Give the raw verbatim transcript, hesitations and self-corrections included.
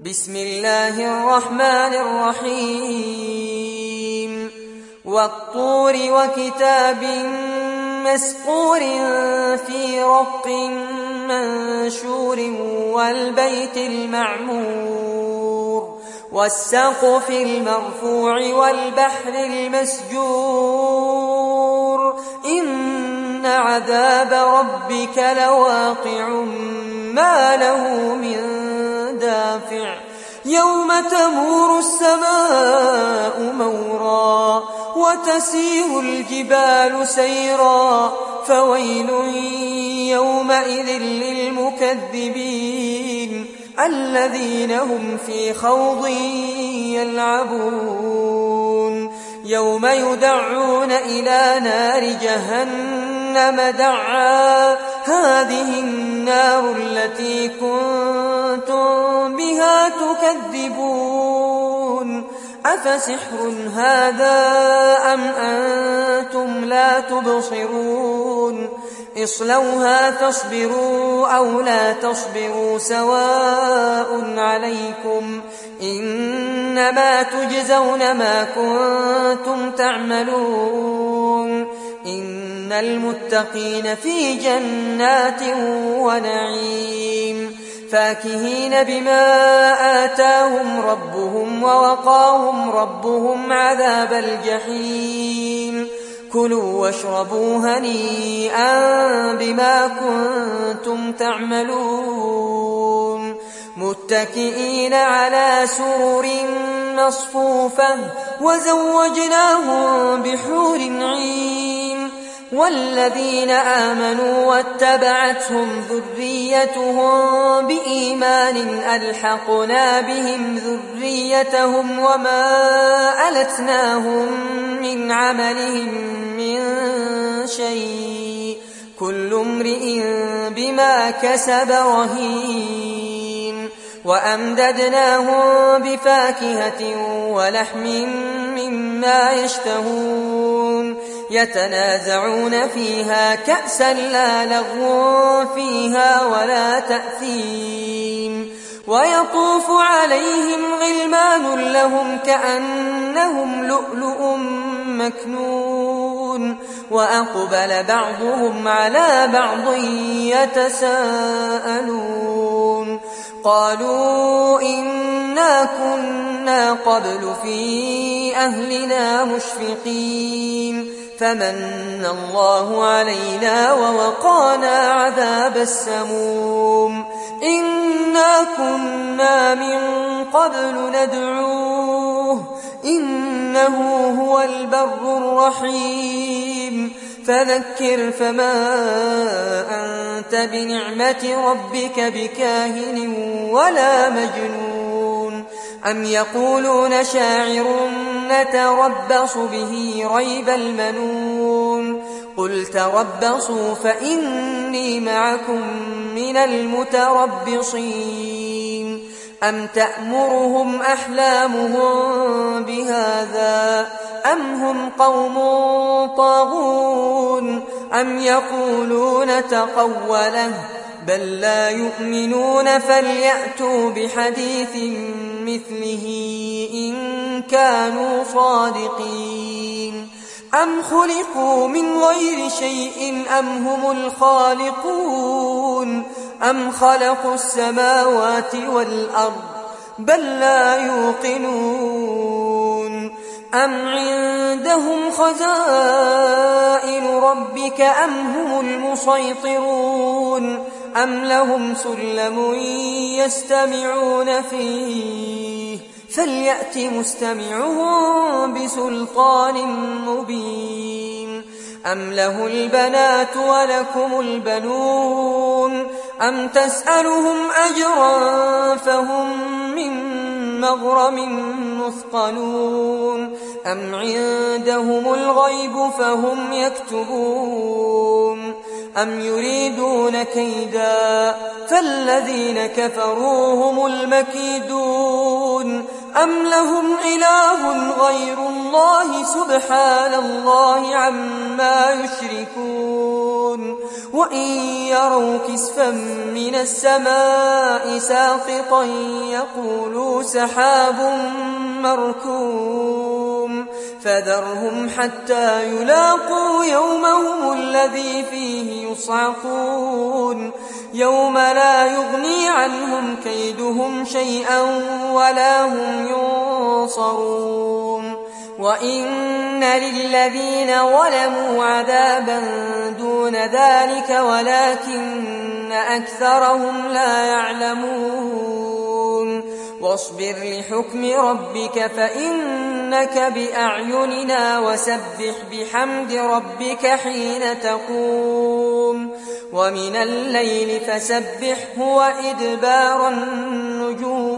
بسم الله الرحمن الرحيم والطور وكتاب مسطور في رق منشور والبيت المعمور والسقف المرفوع والبحر المسجور إن عذاب ربك لواقع ما له من دافع يوم تمور السماء مورا وتسير الجبال سيرا فويل يومئذ للمكذبين الذين هم في خوض يلعبون يوم يدعون إلى نار جهنم دعا هذه النار التي كنتم بها تكذبون أفسحر هذا أم أنتم لا تبصرون اصلوها فاصبروا أو لا تصبروا سواء عليكم إنما تجزون ما كنتم تعملون إن المتقين في جنات ونعيم فاكهين بما آتاهم ربهم ووقاهم ربهم عذاب الجحيم كلوا واشربوا هنيئا بما كنتم تعملون متكئين على سرر مصفوفة وزوجناهم بحور عين والذين آمنوا واتبعتهم ذريتهم بإيمان ألحقنا بهم ذريتهم وما ألتناهم من عملهم من شيء كل امرئ بما كسب رهين وأمددناهم بفاكهة ولحم مما يشتهون يتنازعون فيها كأسا لا لغو فيها ولا تأثيم ويطوف عليهم غلمان لهم كأنهم لؤلؤ مكنون وأقبل بعضهم على بعض يتساءلون قالوا إنا كنا قبل في أهلنا مشفقين فمن الله علينا ووقانا عذاب السموم إنا كنا من قبل ندعوه إنه هو البر الرحيم فذكر فما أنت بنعمة ربك بكاهن ولا مجنون أم يقولون شاعر نتربص به ريب المنون قل تربصوا فإني معكم من المتربصين أم تأمرهم أحلامهم بهذا أم هم قوم طاغون أم يقولون تقوله بل لا يؤمنون فليأتوا بحديث مثله إن كانوا صادقين أم خلقوا من غير شيء أم هم الخالقون أم خلقوا السماوات والأرض بل لا يوقنون أم عندهم خزائن ربك أم هم المسيطرون أم لهم سلم يستمعون فيه فليأت مستمعهم بسلطان مبين أم له البنات ولكم البنون أم تسألهم أجرا فهم من مغرم مثقلون أم عندهم الغيب فهم يكتبون أم يريدون كيدا فالذين كفروا هم المكيدون أم لهم إله غير الله سبحان الله عما يشركون وإن يروا كسفا من السماء ساقطا يقولوا سحاب مركوم فذرهم حتى يلاقوا يومهم الذي فيه يصعقون يوم لا يغني عنهم كيدهم شيئا ولا هم ينصرون وإن للذين ظلموا عذابا دون ذلك ولكن أكثرهم لا يعلمون واصبر لحكم ربك فإنك بأعيننا وسبح بحمد ربك حين تقوم ومن الليل فسبحه وإدبار النجوم